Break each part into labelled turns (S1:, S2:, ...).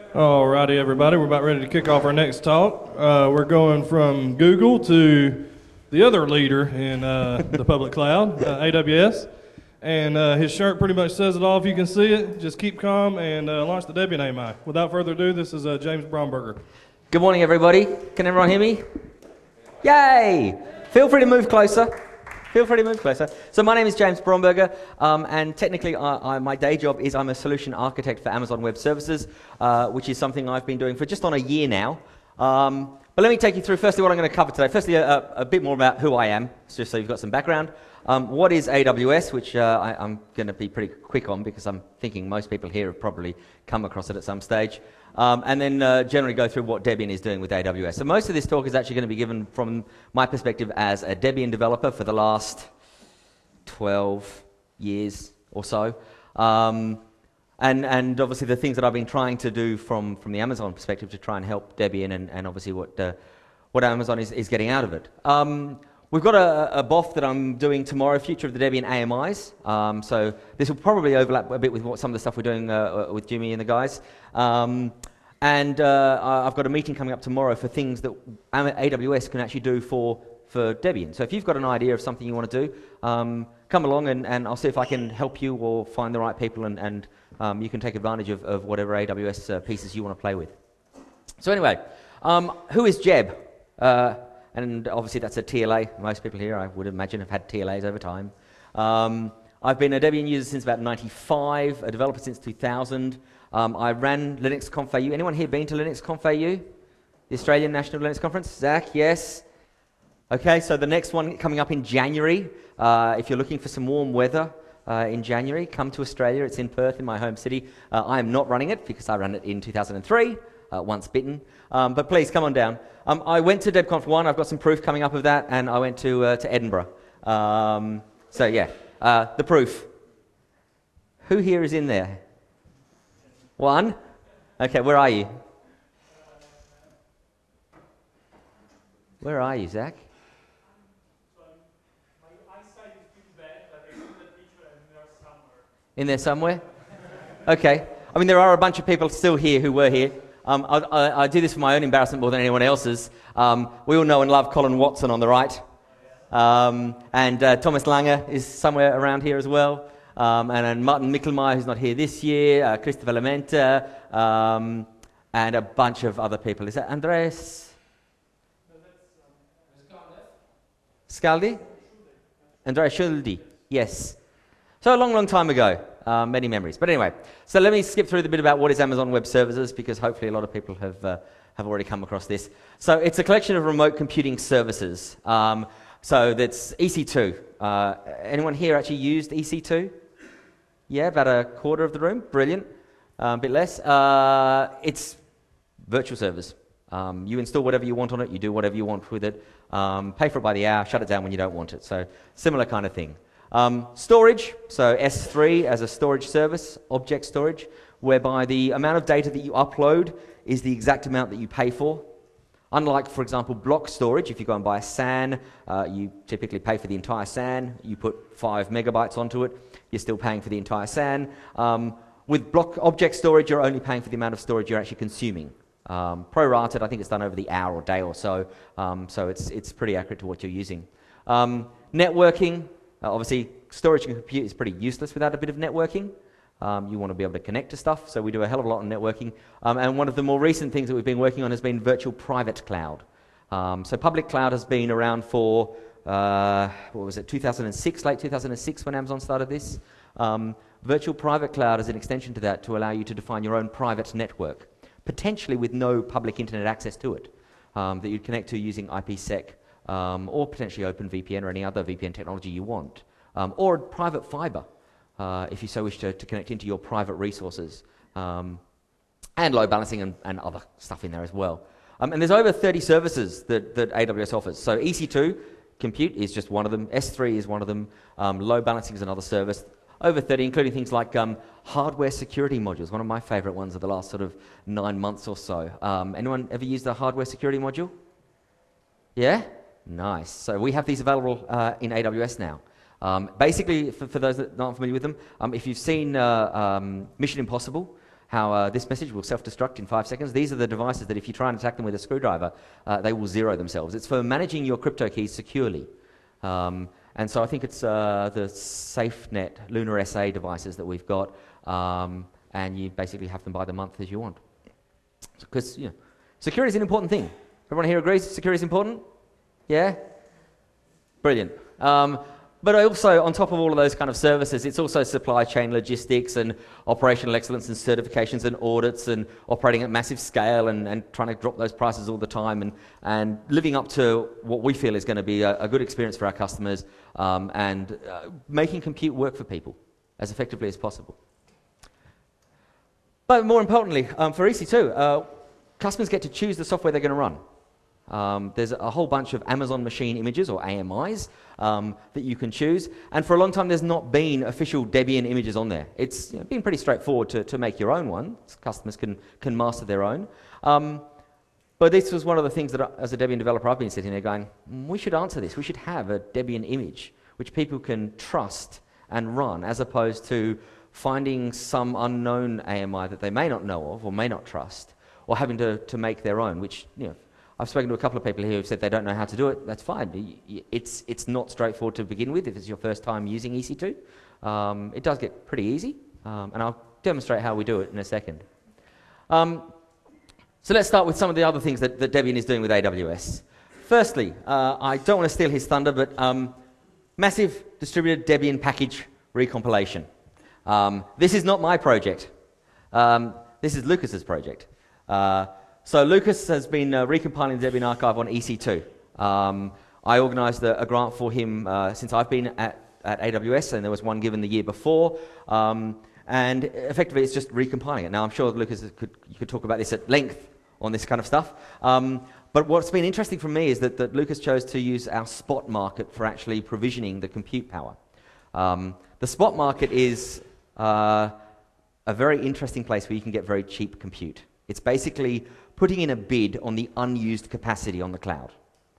S1: Alrighty, everybody, we're about ready to kick off our next talk. We're going from Google to the other leader in the public cloud, AWS. And his shirt pretty much says it all if you can see it. Just keep calm and launch the Debian AMI. Without further ado, this is James Bromberger.
S2: Good morning, everybody. Can everyone hear me? Yay! Feel free to move closer. So my name is James Bromberger, and technically my day job is I'm a solution architect for Amazon Web Services, which is something I've been doing for just on a year now. But let me take you through firstly what I'm going to cover today. Firstly, a bit more about who I am, just so you've got some background. What is AWS, which I'm going to be pretty quick on because I'm thinking most people here have probably come across it at some stage. And then generally go through what Debian is doing with AWS. So most of this talk is actually going to be given from my perspective as a Debian developer for the last 12 years or so. And obviously the things that I've been trying to do from the Amazon perspective to try and help Debian and obviously what Amazon is getting out of it. We've got a BOF that I'm doing tomorrow, Future of the Debian AMIs. So this will probably overlap a bit with some of the stuff we're doing with Jimmy and the guys. And I've got a meeting coming up tomorrow for things that AWS can actually do for Debian. So if you've got an idea of something you want to do, come along and I'll see if I can help you or find the right people and you can take advantage of whatever AWS pieces you want to play with. So anyway, who is Jeb? And obviously that's a TLA. Most people here, I would imagine, have had TLAs over time. I've been a Debian user since about 95, a developer since 2000. I ran Linux Conf AU. Anyone here been to Linux Conf AU? The Australian National Linux Conference? Zach, yes? Okay, so the next one coming up in January. If you're looking for some warm weather in January, come to Australia. It's in Perth, in my home city. I am not running it because I ran it in 2003. Once bitten, but please come on down. I went to DebConf 1, I've got some proof coming up of that, and I went to Edinburgh. So yeah, the proof. Who here is in there? One? Okay, where are you? Where are you, Zach?
S3: My eyesight is pretty bad, but I see the picture and they're somewhere.
S2: In there somewhere? Okay. I mean, there are a bunch of people still here who were here. I do this for my own embarrassment more than anyone else's. We all know and love Colin Watson on the right. And Thomas Lange is somewhere around here as well. And Martin Michelmeier, who's not here this year. Christopher Lamenta. And a bunch of other people. Is that Andreas? Scaldi? Andreas Schuldi. Yes. So a long, long time ago. Many memories. But anyway, so let me skip through the bit about what is Amazon Web Services because hopefully a lot of people have already come across this. So it's a collection of remote computing services. So that's EC2. Anyone here actually used EC2? Yeah, about a quarter of the room. Brilliant. A bit less. It's virtual servers. You install whatever you want on it. You do whatever you want with it. Pay for it by the hour. Shut it down when you don't want it. So similar kind of thing. Storage, so S3 as a storage service, object storage, whereby the amount of data that you upload is the exact amount that you pay for. Unlike, for example, block storage, if you go and buy a SAN, you typically pay for the entire SAN. You put 5 megabytes onto it, you're still paying for the entire SAN. With block object storage, you're only paying for the amount of storage you're actually consuming. Prorated, I think it's done over the hour or day or so, so it's pretty accurate to what you're using. Networking. Obviously, storage and compute is pretty useless without a bit of networking. You want to be able to connect to stuff, so we do a hell of a lot on networking. And one of the more recent things that we've been working on has been virtual private cloud. So public cloud has been around for, 2006, late 2006 when Amazon started this. Virtual private cloud is an extension to that to allow you to define your own private network, potentially with no public internet access to it, that you'd connect to using IPsec. Or potentially OpenVPN or any other VPN technology you want. Or private fiber, if you so wish to connect into your private resources. And load balancing and other stuff in there as well. And there's over 30 services that AWS offers. So EC2, compute, is just one of them. S3 is one of them. Load balancing is another service. Over 30, including things like hardware security modules, one of my favorite ones of the last sort of 9 months or so. Anyone ever used a hardware security module? Yeah? Nice. So we have these available in AWS now. Basically, for those that aren't familiar with them, if you've seen Mission Impossible, how this message will self-destruct in 5 seconds. These are the devices that if you try and attack them with a screwdriver, they will zero themselves. It's for managing your crypto keys securely. And so I think it's the SafeNet Lunar SA devices that we've got, and you basically have them by the month as you want. Because security is an important thing. Everyone here agrees security is important? Yeah? Brilliant. But also, on top of all of those kind of services, it's also supply chain logistics and operational excellence and certifications and audits and operating at massive scale and trying to drop those prices all the time and living up to what we feel is going to be a good experience for our customers and making compute work for people as effectively as possible. But more importantly, for EC2, customers get to choose the software they're going to run. There's a whole bunch of Amazon Machine Images, or AMIs, that you can choose. And for a long time, there's not been official Debian images on there. It's been pretty straightforward to make your own one. Customers can master their own. But this was one of the things that, as a Debian developer, I've been sitting there going, we should answer this. We should have a Debian image, which people can trust and run, as opposed to finding some unknown AMI that they may not know of or may not trust, or having to make their own, which, I've spoken to a couple of people here who've said they don't know how to do it. That's fine. It's not straightforward to begin with if it's your first time using EC2. It does get pretty easy, and I'll demonstrate how we do it in a second. So let's start with some of the other things that Debian is doing with AWS. Firstly, I don't want to steal his thunder, but massive distributed Debian package recompilation. This is not my project. This is Lucas's project. So Lucas has been recompiling the Debian archive on EC2. I organised a grant for him since I've been at AWS, and there was one given the year before. And effectively, it's just recompiling it. Now, I'm sure Lucas you could talk about this at length on this kind of stuff. But what's been interesting for me is that Lucas chose to use our spot market for actually provisioning the compute power. The spot market is a very interesting place where you can get very cheap compute. It's basically putting in a bid on the unused capacity on the cloud.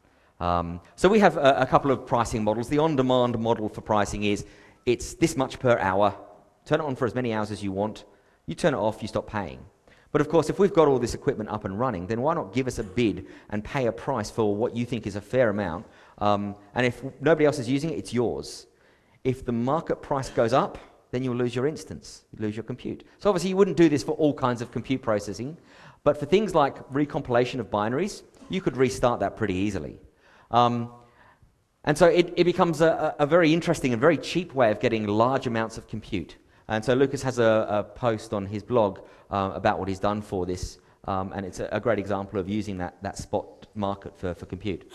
S2: So we have a couple of pricing models. The on-demand model for pricing is it's this much per hour. Turn it on for as many hours as you want. You turn it off, you stop paying. But of course, if we've got all this equipment up and running, then why not give us a bid and pay a price for what you think is a fair amount? And if nobody else is using it, it's yours. If the market price goes up, then you'll lose your instance, you lose your compute. So obviously you wouldn't do this for all kinds of compute processing, but for things like recompilation of binaries, you could restart that pretty easily. And so it becomes a very interesting and very cheap way of getting large amounts of compute. And so Lucas has a post on his blog about what he's done for this, and it's a great example of using that spot market for compute.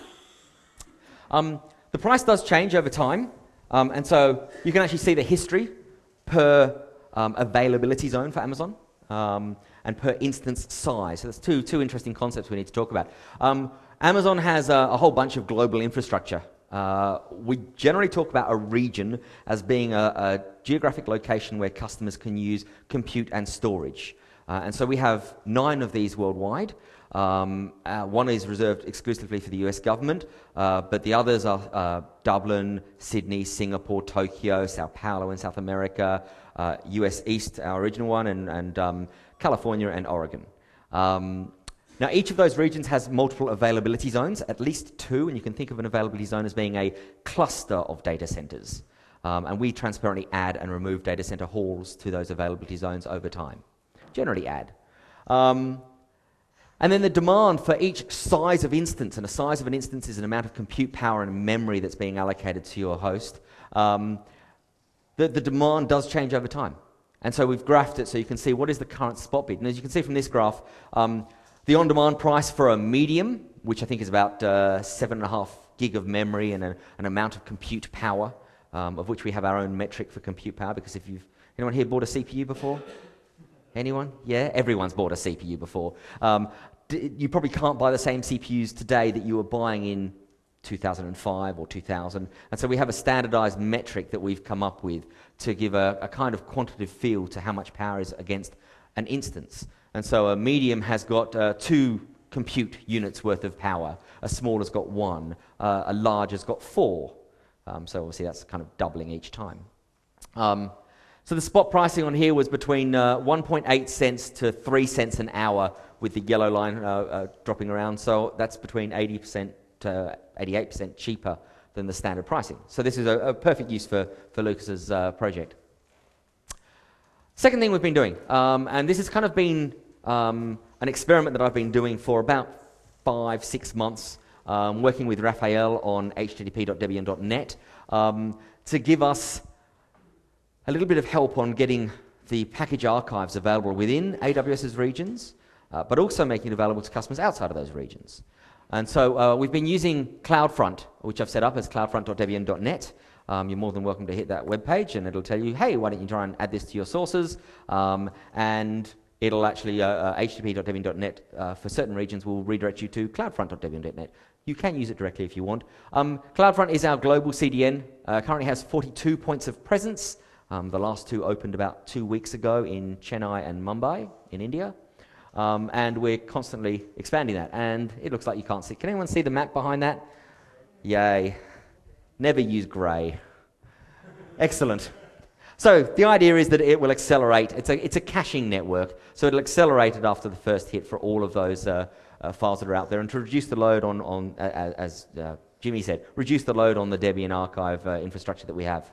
S2: The price does change over time, and so you can actually see the history per availability zone for Amazon and per instance size. So that's two interesting concepts we need to talk about. Amazon has a whole bunch of global infrastructure. We generally talk about a region as being a geographic location where customers can use compute and storage. And so we have 9 of these worldwide. One is reserved exclusively for the US government, but the others are Dublin, Sydney, Singapore, Tokyo, Sao Paulo in South America, US East, our original one, and California and Oregon. Now, each of those regions has multiple availability zones, at least 2, and you can think of an availability zone as being a cluster of data centers. And we transparently add and remove data center halls to those availability zones over time. Generally add. And then the demand for each size of instance, and a size of an instance is an amount of compute power and memory that's being allocated to your host, the demand does change over time. And so we've graphed it so you can see what is the current spot bid. And as you can see from this graph, the on-demand price for a medium, which I think is about 7.5 gig of memory and an amount of compute power, of which we have our own metric for compute power, because if anyone here bought a CPU before? Anyone? Yeah? Everyone's bought a CPU before. You probably can't buy the same CPUs today that you were buying in 2005 or 2000. And so we have a standardized metric that we've come up with to give a kind of quantitative feel to how much power is against an instance. And so a medium has got 2 compute units worth of power. A small has got 1. A large has got 4. So obviously that's kind of doubling each time. So the spot pricing on here was between 1.8 cents to 3 cents an hour, with the yellow line dropping around. So that's between 80% to 88% cheaper than the standard pricing. So this is a perfect use for Lucas's project. Second thing we've been doing, and this has kind of been an experiment that I've been doing for about 5-6 months, working with Raphael on http.debian.net to give us a little bit of help on getting the package archives available within AWS's regions, but also making it available to customers outside of those regions. And so we've been using CloudFront, which I've set up as cloudfront.debian.net. You're more than welcome to hit that webpage, and it'll tell you, hey, why don't you try and add this to your sources? And it'll actually, http.debian.net for certain regions will redirect you to cloudfront.debian.net. You can use it directly if you want. CloudFront is our global CDN. Currently has 42 points of presence. The last 2 opened about 2 weeks ago in Chennai and Mumbai in India. And we're constantly expanding that. And it looks like you can't see. Can anyone see the map behind that? Yay. Never use grey. Excellent. So the idea is that it will accelerate. It's a caching network. So it'll accelerate it after the first hit for all of those files that are out there, and to reduce the load on as Jimmy said, reduce the load on the Debian archive infrastructure that we have.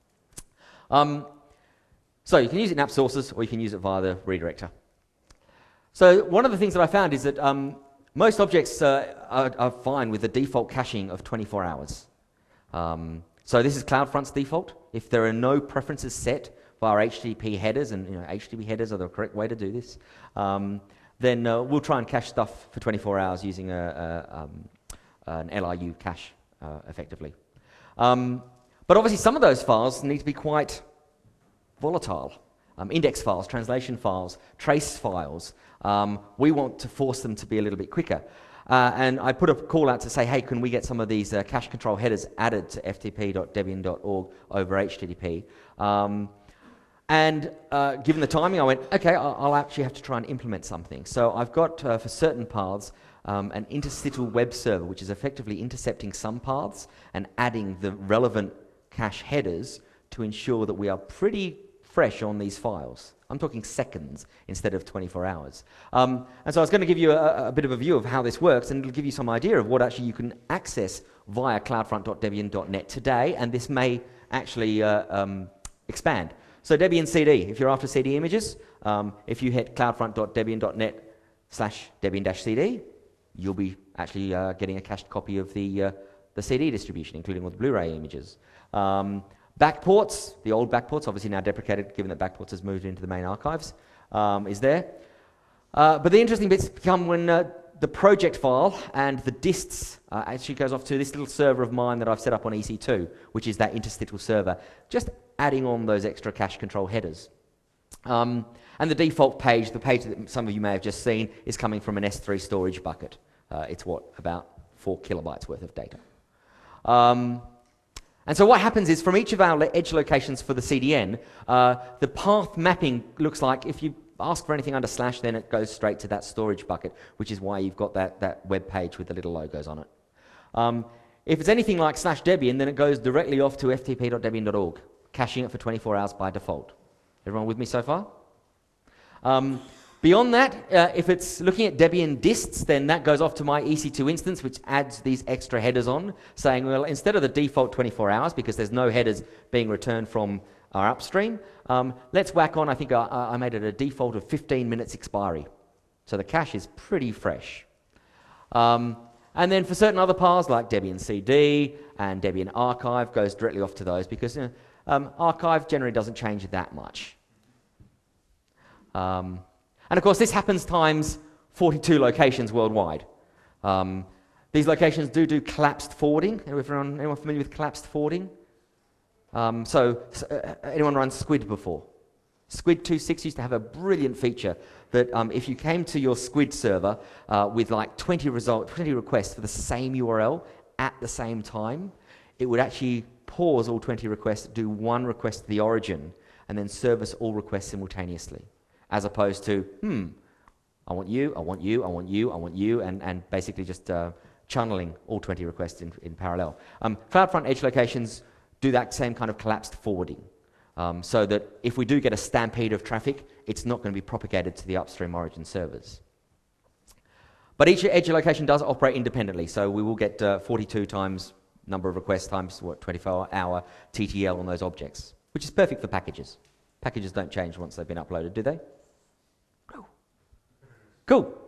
S2: So you can use it in app sources, or you can use it via the redirector. So one of the things that I found is that most objects are fine with the default caching of 24 hours. So this is CloudFront's default. If there are no preferences set via HTTP headers, and HTTP headers are the correct way to do this, then we'll try and cache stuff for 24 hours using an LRU cache effectively. But obviously some of those files need to be quite volatile. Index files, translation files, trace files. We want to force them to be a little bit quicker. And I put a call out to say, hey, can we get some of these cache control headers added to ftp.debian.org over HTTP? And given the timing, I went, okay, I'll actually have to try and implement something. So I've got, for certain paths, an interstitial web server, which is effectively intercepting some paths and adding the relevant cache headers to ensure that we are pretty fresh on these files. I'm talking seconds instead of 24 hours. And so I was going to give you a bit of a view of how this works, and it'll give you some idea of what actually you can access via cloudfront.debian.net today, and this may actually expand. So Debian CD, if you're after CD images, if you hit cloudfront.debian.net/debian-cd, you'll be actually getting a cached copy of the CD distribution, including all the Blu-ray images. Backports, the old backports, obviously now deprecated, given that backports has moved into the main archives, is there. But the interesting bits come when the project file and the dists actually goes off to this little server of mine that I've set up on EC2, which is that interstitial server, just adding on those extra cache control headers. And the default page, the page that some of you may have just seen, is coming from an S3 storage bucket. It's about 4 kilobytes worth of data. And so what happens is, from each of our edge locations for the CDN, the path mapping looks like if you ask for anything under /, then it goes straight to that storage bucket, which is why you've got that web page with the little logos on it. If it's anything like /debian, then it goes directly off to ftp.debian.org, caching it for 24 hours by default. Everyone with me so far? Beyond that, if it's looking at Debian dists, then that goes off to my EC2 instance, which adds these extra headers on, saying, well, instead of the default 24 hours, because there's no headers being returned from our upstream, let's whack on, I think I made it a default of 15 minutes expiry. So the cache is pretty fresh. And then for certain other paths, like Debian CD and Debian Archive, goes directly off to those, because Archive generally doesn't change that much. And of course, this happens times 42 locations worldwide. These locations do collapsed forwarding. Anyone familiar with collapsed forwarding? Anyone run Squid before? Squid 2.6 used to have a brilliant feature that if you came to your Squid server with like 20 requests for the same URL at the same time, it would actually pause all 20 requests, do one request to the origin, and then service all requests simultaneously. As opposed to, I want you, I want you, I want you, I want you, and basically just channeling all 20 requests in parallel. CloudFront edge locations do that same kind of collapsed forwarding. so that if we do get a stampede of traffic, it's not going to be propagated to the upstream origin servers. But each edge location does operate independently, so we will get 42 times number of requests times 24-hour TTL on those objects, which is perfect for packages. Packages don't change once they've been uploaded, do they? No. Cool.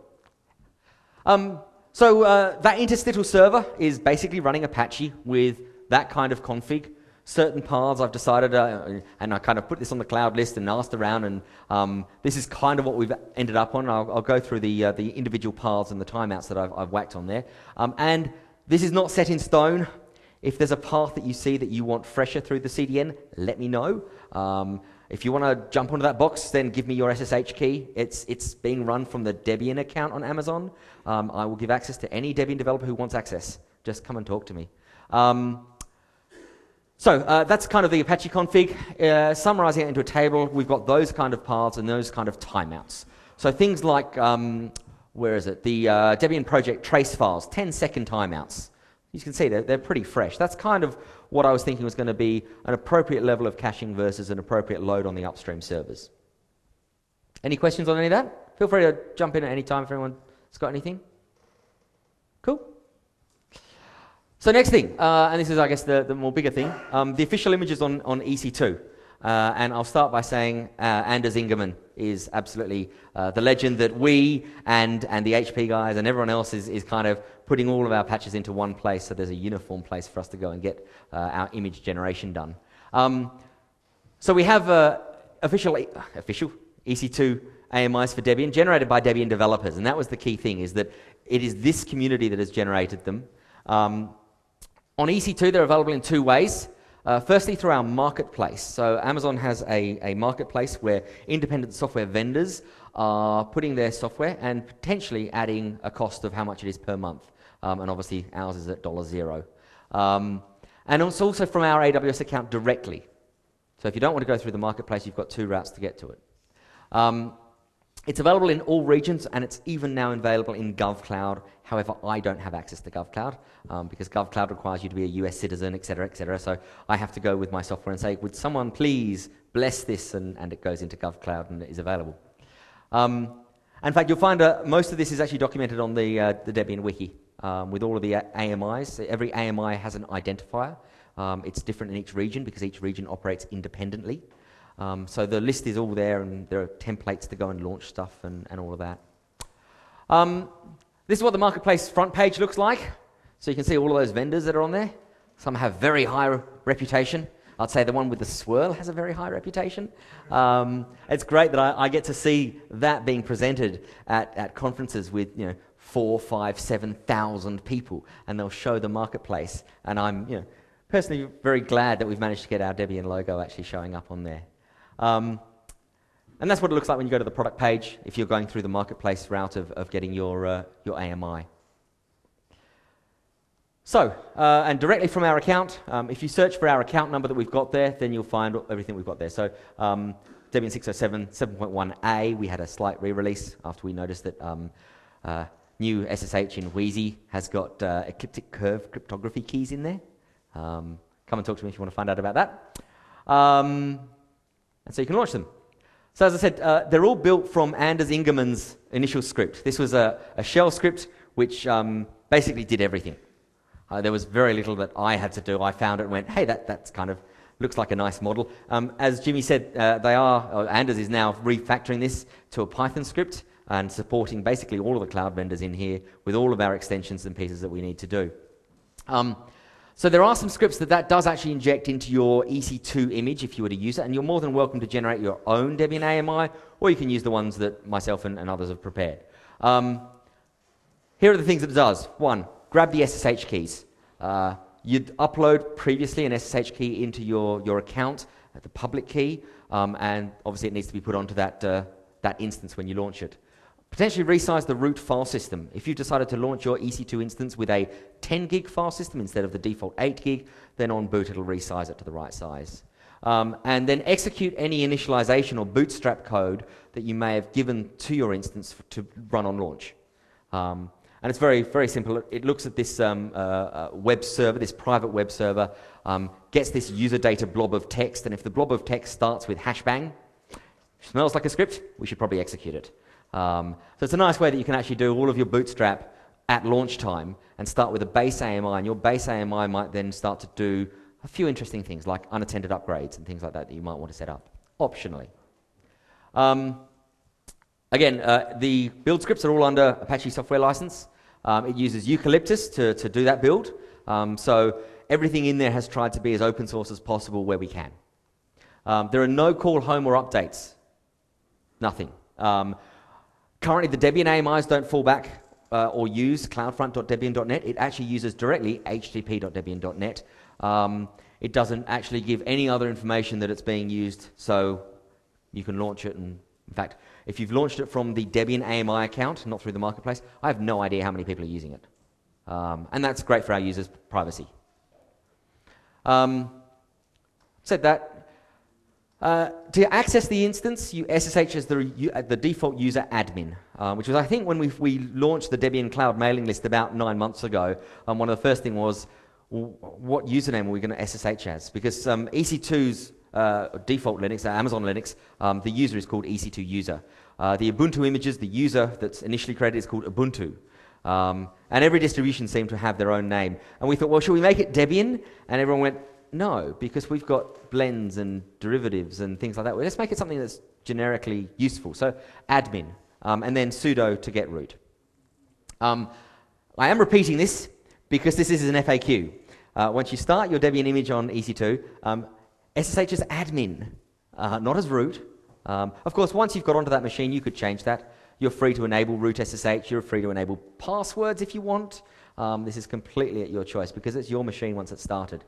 S2: So that interstitial server is basically running Apache with that kind of config. Certain paths I've decided, and I kind of put this on the cloud list and asked around, and this is kind of what we've ended up on. I'll go through the individual paths and the timeouts that I've whacked on there. And this is not set in stone. If there's a path that you see that you want fresher through the CDN, let me know. If you want to jump onto that box, then give me your SSH key. It's being run from the Debian account on Amazon. I will give access to any Debian developer who wants access. Just come and talk to me. So that's kind of the Apache config. Summarizing it into a table, we've got those kind of paths and those kind of timeouts. So things like, where is it? The Debian project trace files, 10-second timeouts. You can see they're pretty fresh. That's kind of what I was thinking was going to be an appropriate level of caching versus an appropriate load on the upstream servers. Any questions on any of that? Feel free to jump in at any time if anyone's got anything. Cool. So next thing, and this is, I guess, the more bigger thing, the official images on EC2. And I'll start by saying Anders Ingerman is absolutely the legend that we and the HP guys and everyone else is kind of putting all of our patches into one place so there's a uniform place for us to go and get our image generation done. So we have official EC2 AMIs for Debian generated by Debian developers, and that was the key thing, is that it is this community that has generated them. On EC2, they're available in two ways. Firstly, through our marketplace. So Amazon has a marketplace where independent software vendors are putting their software and potentially adding a cost of how much it is per month. And obviously, ours is at $0. And it's also from our AWS account directly. So if you don't want to go through the marketplace, you've got two routes to get to it. It's available in all regions, and it's even now available in GovCloud. However, I don't have access to GovCloud because GovCloud requires you to be a US citizen, etc., etc. So I have to go with my software and say, would someone please bless this? And it goes into GovCloud and it is available. In fact, you'll find most of this is actually documented on the Debian wiki with all of the AMIs. Every AMI has an identifier. It's different in each region because each region operates independently. So the list is all there, and there are templates to go and launch stuff and all of that. This is what the marketplace front page looks like. So you can see all of those vendors that are on there. Some have very high reputation. I'd say the one with the swirl has a very high reputation. It's great that I get to see that being presented at conferences with 4,000, 5,000, 7,000 people, and they'll show the marketplace. And I'm personally very glad that we've managed to get our Debian logo actually showing up on there. And that's what it looks like when you go to the product page if you're going through the marketplace route of getting your AMI. So, and directly from our account, if you search for our account number that we've got there, then you'll find everything we've got there. So, Debian 607 7.1a, we had a slight re-release after we noticed that new SSH in Wheezy has got ecliptic curve cryptography keys in there. Come and talk to me if you want to find out about that. And so you can launch them. So as I said, they're all built from Anders Ingerman's initial script. This was a shell script which basically did everything. There was very little that I had to do. I found it and went, hey, that's kind of looks like a nice model. As Jimmy said, Anders is now refactoring this to a Python script and supporting basically all of the cloud vendors in here with all of our extensions and pieces that we need to do. So there are some scripts that does actually inject into your EC2 image if you were to use it, and you're more than welcome to generate your own Debian AMI, or you can use the ones that myself and others have prepared. Here are the things that it does. One, grab the SSH keys. You'd upload previously an SSH key into your account, the public key, and obviously it needs to be put onto that instance when you launch it. Potentially resize the root file system. If you've decided to launch your EC2 instance with a 10 gig file system instead of the default 8 gig, then on boot it'll resize it to the right size. And then execute any initialization or bootstrap code that you may have given to your instance to run on launch. And it's very, very simple. It looks at this web server, this private web server, gets this user data blob of text, and if the blob of text starts with hashbang, smells like a script, we should probably execute it. So it's a nice way that you can actually do all of your Bootstrap at launch time and start with a base AMI, and your base AMI might then start to do a few interesting things like unattended upgrades and things like that that you might want to set up, optionally. Again, the build scripts are all under Apache software license. It uses Eucalyptus to do that build. So everything in there has tried to be as open source as possible where we can. There are no call home or updates. Nothing. Currently, the Debian AMIs don't fall back or use cloudfront.debian.net. It actually uses directly http.debian.net. It doesn't actually give any other information that it's being used, so you can launch it. And in fact, if you've launched it from the Debian AMI account, not through the marketplace, I have no idea how many people are using it. And that's great for our users' privacy. Said that. To access the instance, you SSH as the default user admin, which was, I think, when we launched the Debian Cloud mailing list about 9 months ago. One of the first thing was, what username are we going to SSH as? Because EC2's default Linux, Amazon Linux, the user is called EC2 user. The Ubuntu images, the user that's initially created is called Ubuntu. And every distribution seemed to have their own name. And we thought, well, should we make it Debian? And everyone went, no, because we've got blends and derivatives and things like that. Well, let's make it something that's generically useful. So admin, and then sudo to get root. I am repeating this because this is an FAQ. Once you start your Debian image on EC2, SSH as admin, not as root. Of course, once you've got onto that machine, you could change that. You're free to enable root SSH. You're free to enable passwords if you want. This is completely at your choice because it's your machine once it's started.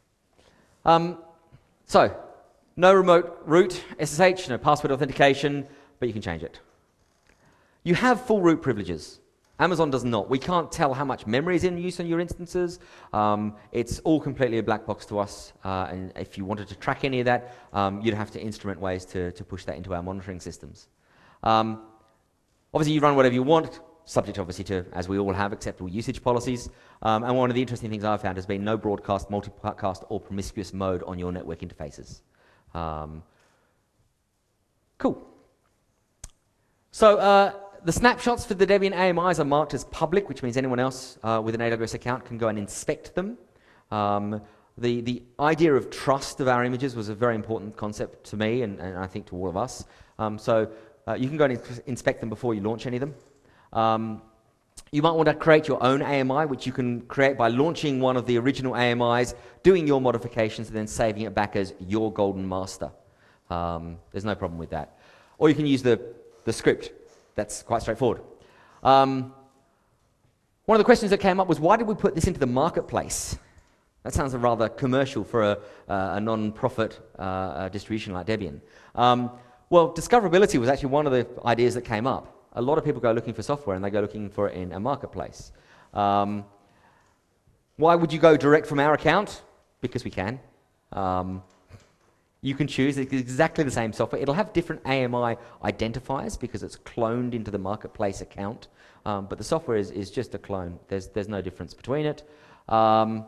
S2: So, no remote root SSH, no password authentication, but you can change it. You have full root privileges. Amazon does not. We can't tell how much memory is in use on your instances. It's all completely a black box to us, and if you wanted to track any of that, you'd have to instrument ways to push that into our monitoring systems. Obviously, you run whatever you want, subject obviously to, as we all have, acceptable usage policies. And one of the interesting things I've found has been no broadcast, multicast, or promiscuous mode on your network interfaces. Cool. So the snapshots for the Debian AMIs are marked as public, which means anyone else with an AWS account can go and inspect them. The idea of trust of our images was a very important concept to me, and I think to all of us. So you can go and inspect them before you launch any of them. You might want to create your own AMI, which you can create by launching one of the original AMIs, doing your modifications, and then saving it back as your golden master. There's no problem with that. Or you can use the script. That's quite straightforward. One of the questions that came up was, why did we put this into the marketplace? That sounds rather commercial for a non-profit distribution like Debian. Well, discoverability was actually one of the ideas that came up. A lot of people go looking for software and they go looking for it in a marketplace. Why would you go direct from our account? Because we can. You can choose exactly the same software. It'll have different AMI identifiers because it's cloned into the marketplace account. But the software is just a clone. There's no difference between it. So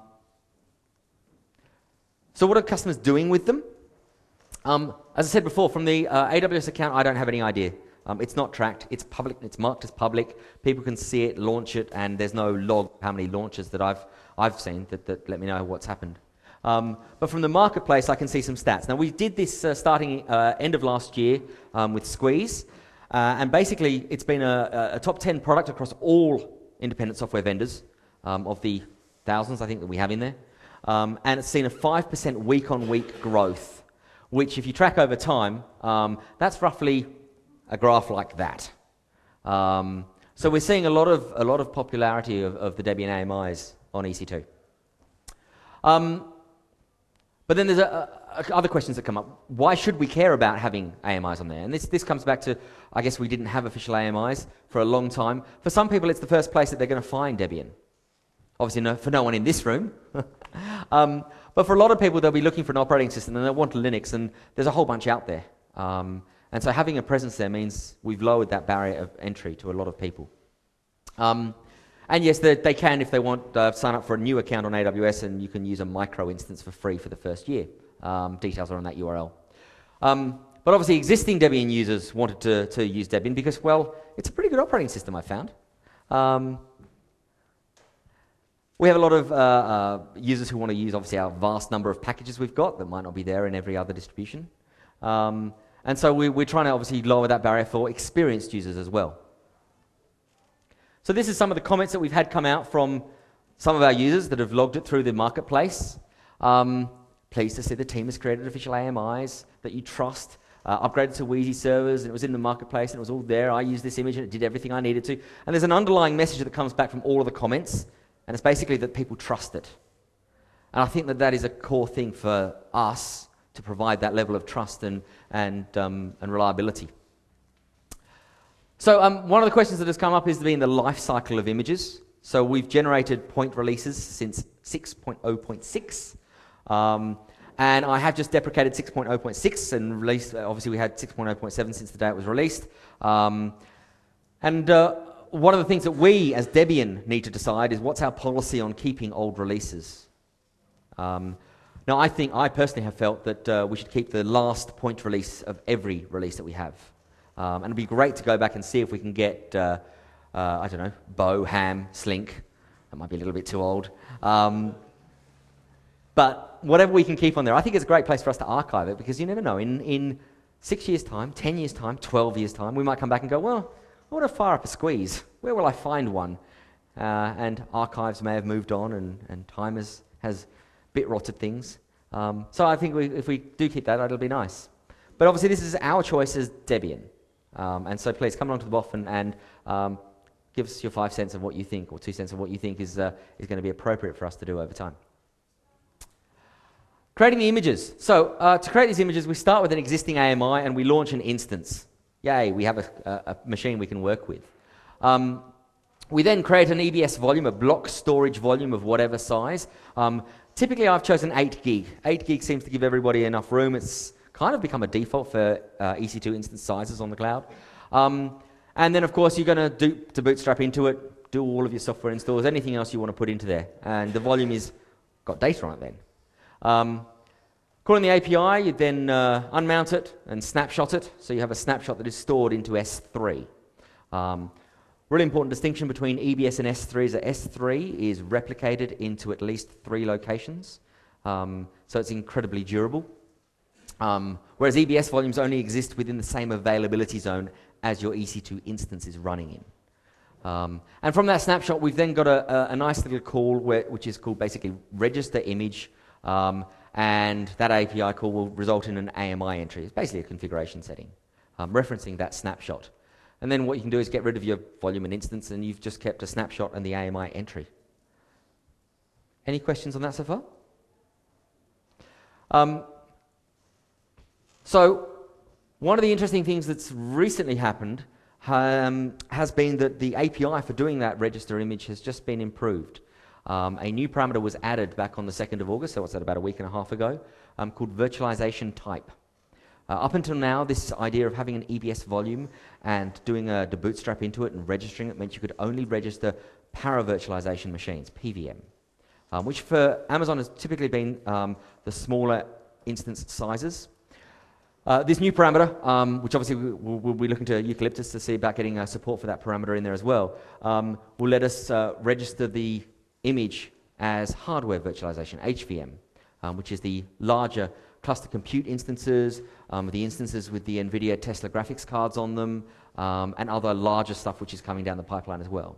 S2: what are customers doing with them? As I said before, from the AWS account, I don't have any idea. It's not tracked, it's public, it's marked as public, people can see it, launch it, and there's no log how many launches that I've seen that let me know what's happened. But from the marketplace, I can see some stats. Now, we did this starting end of last year with Squeeze, and basically it's been a top 10 product across all independent software vendors of the thousands, I think, that we have in there. And it's seen a 5% week-on-week growth, which if you track over time, that's roughly a graph like that. So we're seeing a lot of popularity of the Debian AMIs on EC2. But then there's other questions that come up. Why should we care about having AMIs on there? And this comes back to, I guess we didn't have official AMIs for a long time. For some people, it's the first place that they're going to find Debian. Obviously, for no one in this room. But for a lot of people, they'll be looking for an operating system and they'll want Linux, and there's a whole bunch out there. And so having a presence there means we've lowered that barrier of entry to a lot of people. And yes, they can, if they want, sign up for a new account on AWS, and you can use a micro instance for free for the first year. Details are on that URL. But obviously, existing Debian users wanted to use Debian because, well, it's a pretty good operating system, I found. We have a lot of users who want to use, obviously, our vast number of packages we've got that might not be there in every other distribution. And so we're trying to, obviously, lower that barrier for experienced users as well. So this is some of the comments that we've had come out from some of our users that have logged it through the marketplace. Pleased to see the team has created official AMIs that you trust, upgraded to Wheezy servers, and it was in the marketplace, and it was all there. I used this image, and it did everything I needed to. And there's an underlying message that comes back from all of the comments, and it's basically that people trust it. And I think that that is a core thing for us to provide that level of trust and reliability. So one of the questions that has come up is being the life cycle of images. So we've generated point releases since 6.0.6. And I have just deprecated 6.0.6 and released, obviously we had 6.0.7 since the day it was released. One of the things that we as Debian need to decide is what's our policy on keeping old releases. Now I personally have felt that we should keep the last point release of every release that we have. And it'd be great to go back and see if we can get, I don't know, Bow, Ham, Slink. That might be a little bit too old. But whatever we can keep on there, I think it's a great place for us to archive it, because you never know. In 6 years' time, 10 years' time, 12 years' time, we might come back and go, well, I want to fire up a squeeze. Where will I find one? And archives may have moved on, and time has bit-rotted things. So I think if we do keep that, it'll be nice. But obviously this is our choice as Debian. And so please come along to the BOF and give us your 5 cents of what you think, or 2 cents of what you think is going to be appropriate for us to do over time. Creating the images. So to create these images, we start with an existing AMI and we launch an instance. Yay, we have a machine we can work with. We then create an EBS volume, a block storage volume of whatever size. Typically I've chosen 8 gig. 8 gig seems to give everybody enough room. It's kind of become a default for EC2 instance sizes on the cloud. And then of course you're going to bootstrap into it, do all of your software installs, anything else you want to put into there. And the volume is got data on it then. Calling the API, you then unmount it and snapshot it. So you have a snapshot that is stored into S3. Really important distinction between EBS and S3 is that S3 is replicated into at least 3 locations. So it's incredibly durable. Whereas EBS volumes only exist within the same availability zone as your EC2 instance is running in. And from that snapshot, we've then got a nice little call which is called basically register image. And that API call will result in an AMI entry. It's basically a configuration setting, referencing that snapshot. And then what you can do is get rid of your volume and instance, and you've just kept a snapshot and the AMI entry. Any questions on that so far? So one of the interesting things that's recently happened has been that the API for doing that register image has just been improved. A new parameter was added back on the 2nd of August, so what's that, about a week and a half ago, called virtualization type. Up until now, this idea of having an EBS volume and doing a bootstrap into it and registering it meant you could only register para-virtualization machines, PVM, which for Amazon has typically been the smaller instance sizes. This new parameter, which obviously we'll be looking to Eucalyptus to see about getting support for that parameter in there as well, will let us register the image as hardware virtualization, HVM, which is the larger cluster compute instances, the instances with the NVIDIA Tesla graphics cards on them, and other larger stuff which is coming down the pipeline as well.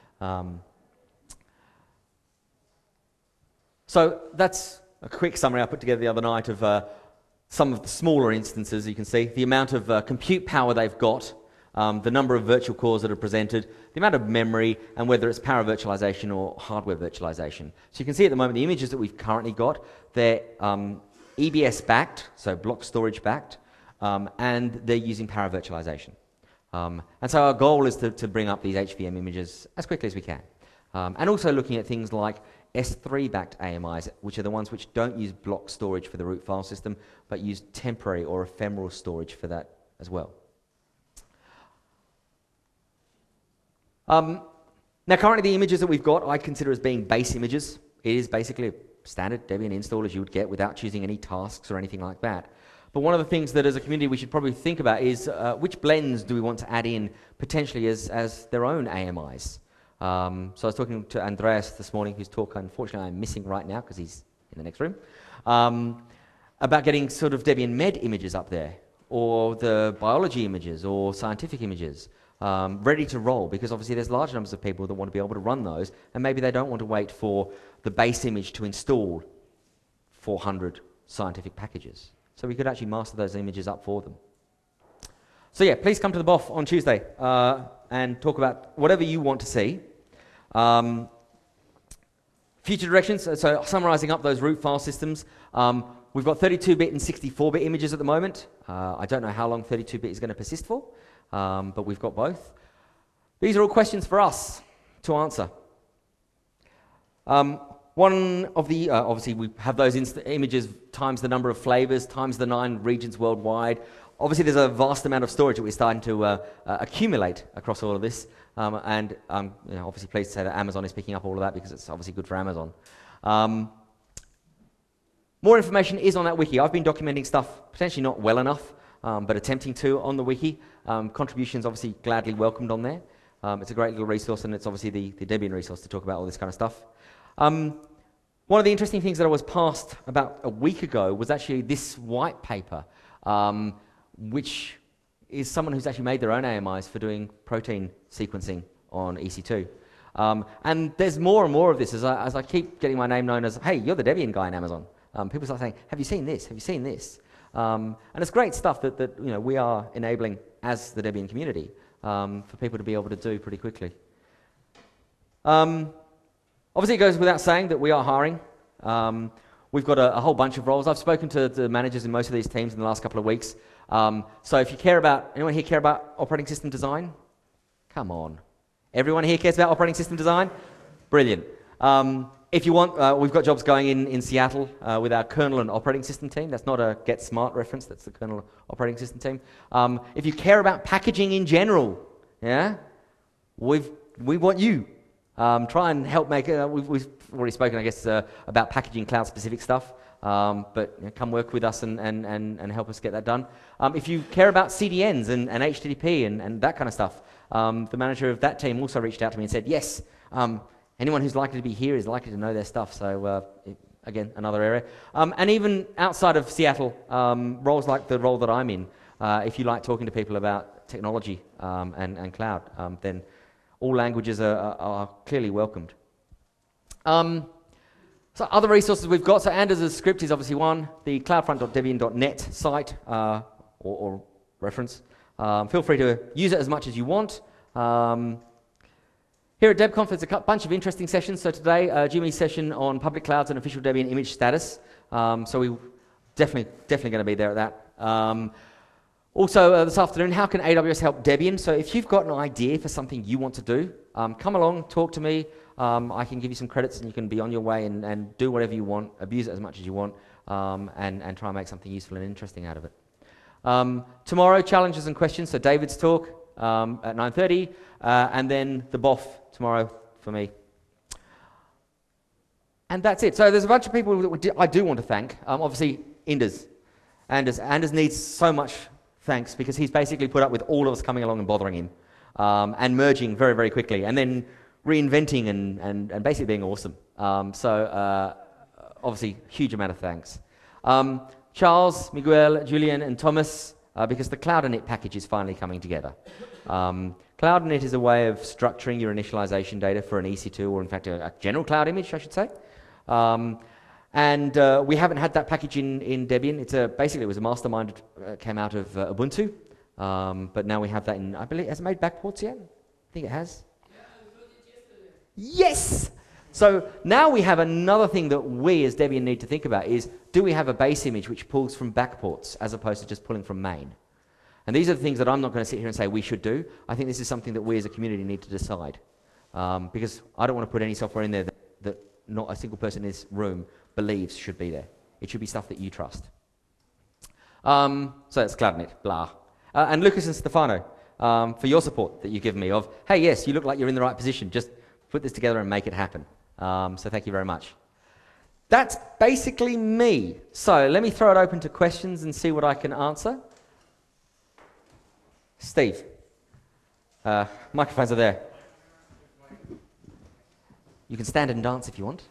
S2: So that's a quick summary I put together the other night of some of the smaller instances. You can see the amount of compute power they've got, the number of virtual cores that are presented, the amount of memory, and whether it's para-virtualization or hardware virtualization. So you can see at the moment the images that we've currently got, they're EBS-backed, so block storage-backed, and they're using para-virtualization. And so our goal is to bring up these HVM images as quickly as we can. And also looking at things like S3-backed AMIs, which are the ones which don't use block storage for the root file system, but use temporary or ephemeral storage for that as well. Now, currently the images that we've got, I consider as being base images. It is basically a standard Debian install as you would get without choosing any tasks or anything like that. But one of the things that as a community we should probably think about is which blends do we want to add in potentially as their own AMIs. So I was talking to Andreas this morning, whose talk unfortunately I'm missing right now because he's in the next room, about getting sort of Debian Med images up there, or the biology images, or scientific images, ready to roll, because obviously there's large numbers of people that want to be able to run those, and maybe they don't want to wait for the base image to install 400 scientific packages. So we could actually master those images up for them. So yeah, please come to the BOF on Tuesday and talk about whatever you want to see. Future directions, so summarizing up those root file systems. We've got 32-bit and 64-bit images at the moment. I don't know how long 32-bit is going to persist for, but we've got both. These are all questions for us to answer. One of the, obviously we have those images times the number of flavors, times the 9 regions worldwide. Obviously there's a vast amount of storage that we're starting to accumulate across all of this. And I'm obviously pleased to say that Amazon is picking up all of that because it's obviously good for Amazon. More information is on that wiki. I've been documenting stuff, potentially not well enough, but attempting to on the wiki. Contributions obviously gladly welcomed on there. It's a great little resource, and it's obviously the Debian resource to talk about all this kind of stuff. One of the interesting things that I was passed about a week ago was actually this white paper, which is someone who's actually made their own AMIs for doing protein sequencing on EC2. And there's more and more of this as I keep getting my name known as, hey, you're the Debian guy in Amazon. People start saying, have you seen this? Have you seen this? And it's great stuff that we are enabling as the Debian community for people to be able to do pretty quickly. Obviously, it goes without saying that we are hiring. We've got a whole bunch of roles. I've spoken to the managers in most of these teams in the last couple of weeks. So if you care about, anyone here care about operating system design? Come on. Everyone here cares about operating system design? Brilliant. If you want, we've got jobs going in Seattle with our kernel and operating system team. That's not a Get Smart reference, that's the kernel operating system team. If you care about packaging in general, yeah, we want you. Try and help make, we've already spoken, I guess, about packaging cloud-specific stuff, but come work with us and help us get that done. If you care about CDNs and HTTP and that kind of stuff, the manager of that team also reached out to me and said, yes, anyone who's likely to be here is likely to know their stuff, so again, another area. And even outside of Seattle, roles like the role that I'm in, if you like talking to people about technology and cloud, then all languages are clearly welcomed. So other resources we've got, so Anders' script is obviously one, the cloudfront.debian.net site or reference. Feel free to use it as much as you want. Here at DebConf, there's a bunch of interesting sessions. So today, Jimmy's session on public clouds and official Debian image status. So we definitely going to be there at that. Also, this afternoon, how can AWS help Debian? So if you've got an idea for something you want to do, come along, talk to me. I can give you some credits and you can be on your way and do whatever you want, abuse it as much as you want, and try and make something useful and interesting out of it. Tomorrow, challenges and questions. So David's talk at 9:30, and then the BOF tomorrow for me. And that's it. So there's a bunch of people that I do want to thank. Obviously, Anders. Anders needs so much thanks because he's basically put up with all of us coming along and bothering him and merging very, very quickly and then reinventing and basically being awesome. So obviously, huge amount of thanks. Charles, Miguel, Julian, and Thomas, because the Cloud Init package is finally coming together. Cloud Init is a way of structuring your initialization data for an EC2 or in fact a general cloud image, I should say. And we haven't had that package in Debian. Basically, it was a mastermind that came out of Ubuntu. But now we have that in, I believe, has it made backports yet? I think it has.
S3: Yeah, I got it yesterday.
S2: Yes! So now we have another thing that we as Debian need to think about is, do we have a base image which pulls from backports as opposed to just pulling from main? And these are the things that I'm not going to sit here and say we should do. I think this is something that we as a community need to decide. Because I don't want to put any software in there that not a single person in this room believes should be there. It should be stuff that you trust. So that's CloudNet, blah. And Lucas and Stefano, for your support that you've given me of, hey, yes, you look like you're in the right position, just put this together and make it happen. So thank you very much. That's basically me. So let me throw it open to questions and see what I can answer. Steve, microphones are there. You can stand and dance if you want.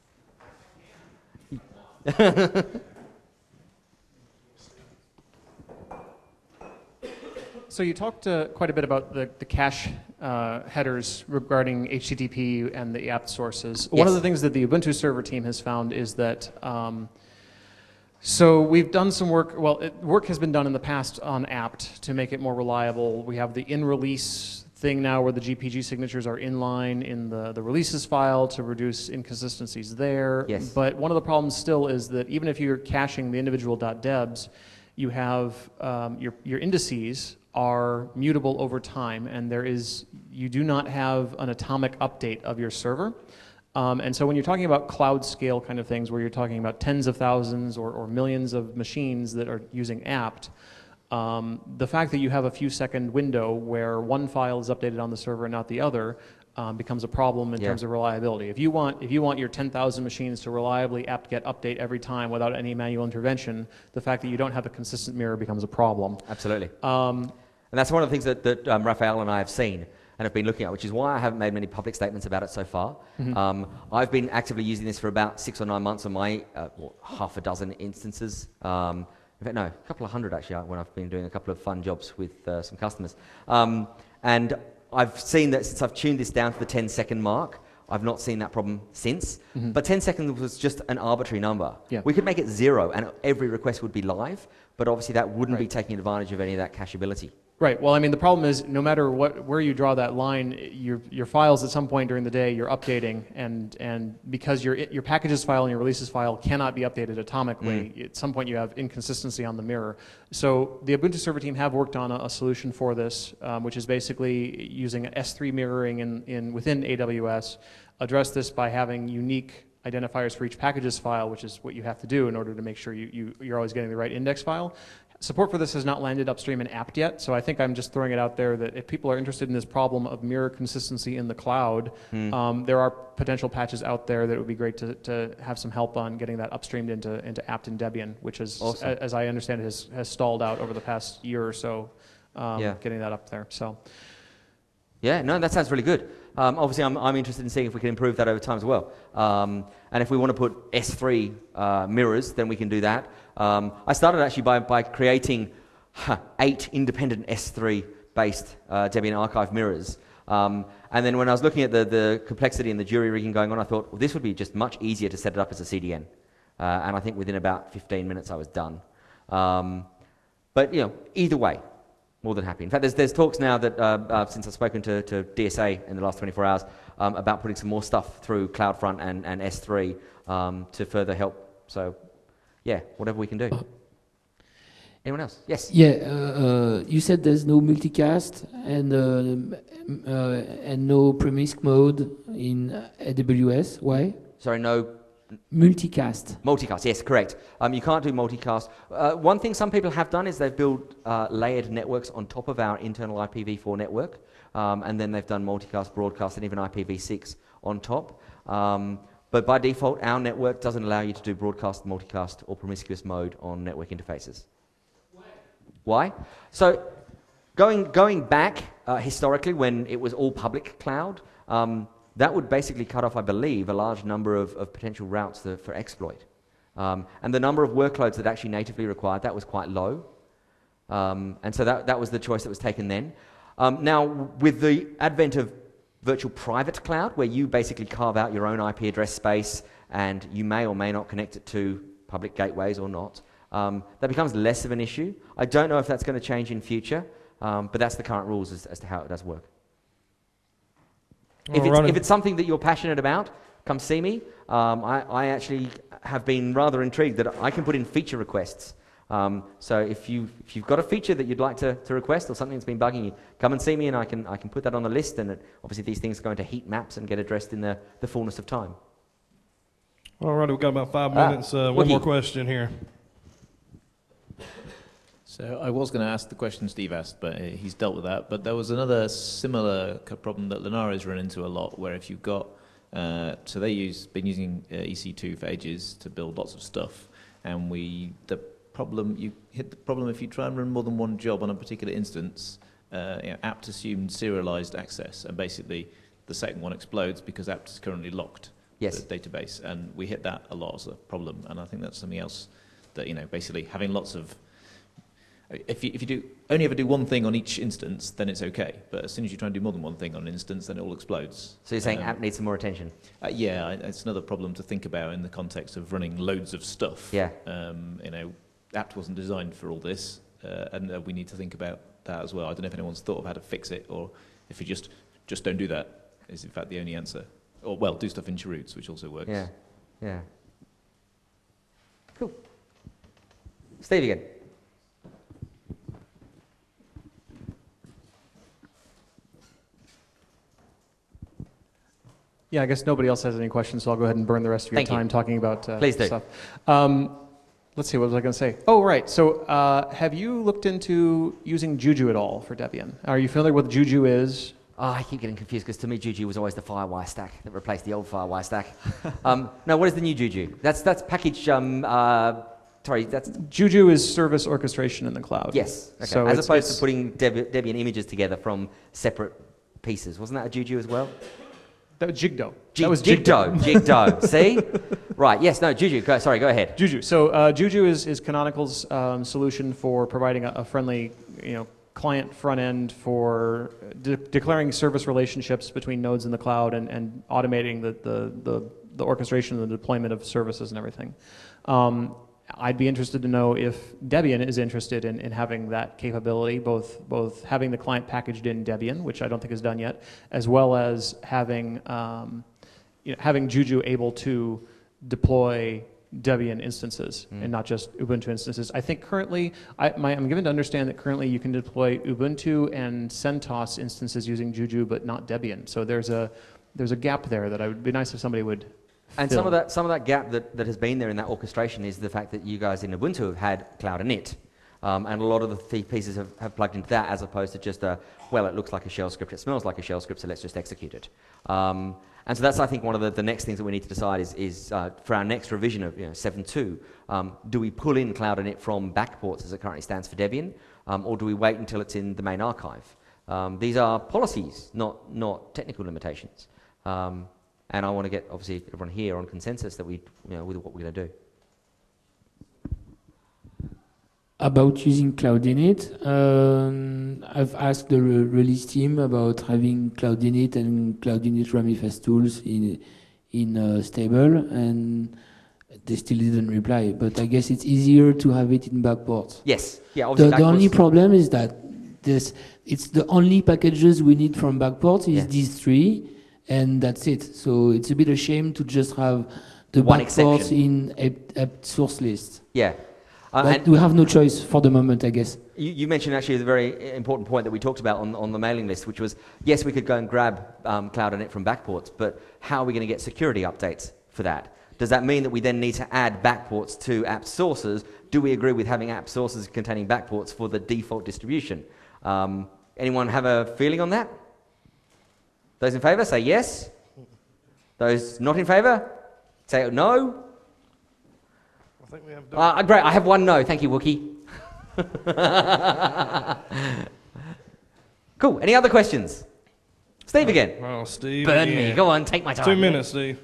S4: So you talked quite a bit about the cache headers regarding HTTP and the apt sources.
S2: Yes.
S4: One of the things that the Ubuntu server team has found is that, so we've done some work, work has been done in the past on apt to make it more reliable. We have the in-release thing now where the GPG signatures are inline in the releases file to reduce inconsistencies there.
S2: Yes.
S4: But one of the problems still is that even if you're caching the individual .debs, you have your indices are mutable over time, and you do not have an atomic update of your server. And so when you're talking about cloud scale kind of things, where you're talking about tens of thousands or millions of machines that are using apt, the fact that you have a few second window where one file is updated on the server and not the other becomes a problem in terms of reliability. If you want your 10,000 machines to reliably apt-get update every time without any manual intervention, the fact that you don't have a consistent mirror becomes a problem.
S2: Absolutely. And that's one of the things that Raphael and I have seen and have been looking at, which is why I haven't made many public statements about it so far.
S4: Mm-hmm.
S2: I've been actively using this for about 6 or 9 months on my half a dozen instances. In fact, no, a couple of hundred actually, when I've been doing a couple of fun jobs with some customers. And I've seen that since I've tuned this down to the 10-second mark, I've not seen that problem since.
S4: Mm-hmm.
S2: But 10 seconds was just an arbitrary number.
S4: Yeah.
S2: We could make it 0 and every request would be live, but obviously that wouldn't be taking advantage of any of that cacheability.
S4: Right. Well, I mean, the problem is no matter where you draw that line, your files at some point during the day you're updating, and because your packages file and your releases file cannot be updated atomically, at some point you have inconsistency on the mirror. So the Ubuntu server team have worked on a solution for this, which is basically using S3 mirroring within AWS. Address this by having unique identifiers for each packages file, which is what you have to do in order to make sure you're always getting the right index file. Support for this has not landed upstream in apt yet, so I think I'm just throwing it out there that if people are interested in this problem of mirror consistency in the cloud, there are potential patches out there that it would be great to have some help on getting that upstreamed into apt and Debian, which is,
S2: awesome.
S4: as I understand it, has stalled out over the past year or so, getting that up there. So.
S2: Yeah, no, that sounds really good. Obviously, I'm interested in seeing if we can improve that over time as well. And if we want to put S3 mirrors, then we can do that. I started actually by creating 8 independent S3-based Debian archive mirrors. And then when I was looking at the complexity and the jury rigging going on, I thought, well, this would be just much easier to set it up as a CDN. And I think within about 15 minutes I was done. But, either way, more than happy. In fact, there's talks now that, since I've spoken to DSA in the last 24 hours, about putting some more stuff through CloudFront and S3 to further help. So, yeah, whatever we can do. Anyone else? Yes?
S5: Yeah, you said there's no multicast and no premise mode in AWS. Why?
S2: Sorry, no...
S5: Multicast.
S2: Multicast, yes, correct. You can't do multicast. One thing some people have done is they've built layered networks on top of our internal IPv4 network, and then they've done multicast, broadcast, and even IPv6 on top. But by default, our network doesn't allow you to do broadcast, multicast, or promiscuous mode on network interfaces. Why? So, going back historically when it was all public cloud, that would basically cut off, I believe, a large number of potential routes for exploit. And the number of workloads that actually natively required that was quite low. And so that was the choice that was taken then. Now, with the advent of virtual private cloud, where you basically carve out your own IP address space and you may or may not connect it to public gateways or not, that becomes less of an issue. I don't know if that's going to change in future, but that's the current rules as to how it does work. If it's something that you're passionate about, come see me. I actually have been rather intrigued that I can put in feature requests. So if you've got a feature that you'd like to request or something that's been bugging you, come and see me and I can put that on the list. And obviously these things go into heat maps and get addressed in the fullness of time.
S1: All right, we've got about 5 minutes. One more question here.
S6: So I was going to ask the question Steve asked, but he's dealt with that. But there was another similar problem that Linares run into a lot, where if you've got, so been using EC2 for ages to build lots of stuff, and you hit the problem if you try and run more than one job on a particular instance. Apt assumed serialized access, and basically the second one explodes because apt is currently locked.
S2: Yes.
S6: The database, and we hit that a lot as a problem, and I think that's something else that basically having lots of. If you only ever do one thing on each instance, then it's okay. But as soon as you try and do more than one thing on an instance, then it all explodes.
S2: So you're saying app needs some more attention?
S6: Yeah, it's another problem to think about in the context of running loads of stuff.
S2: Yeah.
S6: Apt wasn't designed for all this, and we need to think about that as well. I don't know if anyone's thought of how to fix it, or if you just don't do that is in fact the only answer. Or well, do stuff in Cheroots, which also works.
S2: Yeah. Cool. Steve again.
S4: Yeah, I guess nobody else has any questions, so I'll go ahead and burn the rest of your
S2: Thank you.
S4: time talking about
S2: Please do.
S4: stuff. Let's see, what was I going to say? Oh, right. So have you looked into using Juju at all for Debian? Are you familiar with what Juju is?
S2: Oh, I keep getting confused because to me Juju was always the FireWire stack that replaced the old FireWire stack. No, what is the new Juju? That's package. That's
S4: Juju is service orchestration in the cloud.
S2: yes. Okay.
S4: So
S2: As opposed to putting Debian images together from separate pieces. Wasn't that a Juju as well?
S4: That was Jigdo.
S2: Jigdo. See? Right. Yes. No. Juju. Go ahead.
S4: Juju. So Juju is Canonical's solution for providing a friendly, client front end for declaring service relationships between nodes in the cloud and automating the orchestration and the deployment of services and everything. I'd be interested to know if Debian is interested in having that capability, both having the client packaged in Debian, which I don't think is done yet, as well as having having Juju able to deploy Debian instances and not just Ubuntu instances. I think currently, I'm given to understand that currently you can deploy Ubuntu and CentOS instances using Juju, but not Debian. So there's a gap there that I would be nice if somebody would.
S2: And some of that gap that has been there in that orchestration is the fact that you guys in Ubuntu have had Cloud init. And a lot of the pieces have plugged into that as opposed to just it looks like a shell script, it smells like a shell script, so let's just execute it. And so that's, I think, one of the next things that we need to decide is for our next revision of 7.2, do we pull in Cloud init from backports as it currently stands for Debian, or do we wait until it's in the main archive? These are policies, not technical limitations. And I want to get, obviously, everyone here on consensus that with what we're going to do.
S5: About using Cloud Init, I've asked the release team about having Cloud Init and Cloud Init Ramifast tools in stable, and they still didn't reply. But I guess it's easier to have it in backports.
S2: Yes. Yeah. Obviously,
S5: the only problem is that it's the only packages we need from backports is these three. And that's it. So it's a bit a shame to just have the backports in a source list.
S2: Yeah.
S5: But we have no choice for the moment, I guess.
S2: You mentioned actually a very important point that we talked about on the mailing list, which was, yes, we could go and grab Cloud init from backports, but how are we going to get security updates for that? Does that mean that we then need to add backports to apt sources? Do we agree with having apt sources containing backports for the default distribution? Anyone have a feeling on that? Those in favour, say yes. Those not in favour, say no.
S1: I think we have
S2: great, I have one no. Thank you, Wookie. Cool. Any other questions? Steve again.
S1: Oh, Steve.
S2: Burn me. Go on, take my time.
S1: 2 minutes, Steve.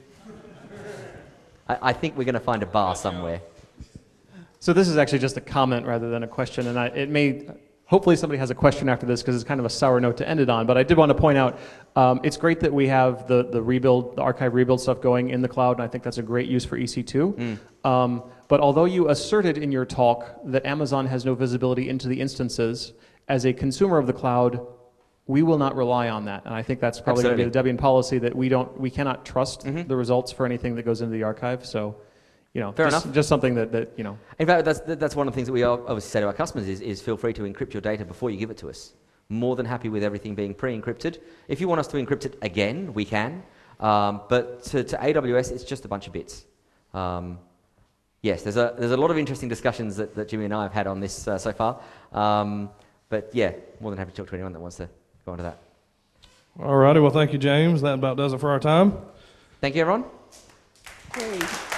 S2: I think we're going to find a bar somewhere.
S4: So this is actually just a comment rather than a question, and hopefully somebody has a question after this because it's kind of a sour note to end it on, but I did want to point out it's great that we have the archive rebuild stuff going in the cloud, and I think that's a great use for EC2. But although you asserted in your talk that Amazon has no visibility into the instances, as a consumer of the cloud, we will not rely on that. And I think that's probably going to be the Debian policy that we cannot trust the results for anything that goes into the archive. So,
S2: Fair enough.
S4: Just something that.
S2: In fact, that's one of the things that we obviously say to our customers is feel free to encrypt your data before you give it to us. More than happy with everything being pre-encrypted. If you want us to encrypt it again, we can. But to AWS, it's just a bunch of bits. yes, there's a lot of interesting discussions that Jimmy and I have had on this so far. But yeah, more than happy to talk to anyone that wants to go into that.
S1: All righty. Well, thank you, James. That about does it for our time.
S2: Thank you, everyone.
S7: Great.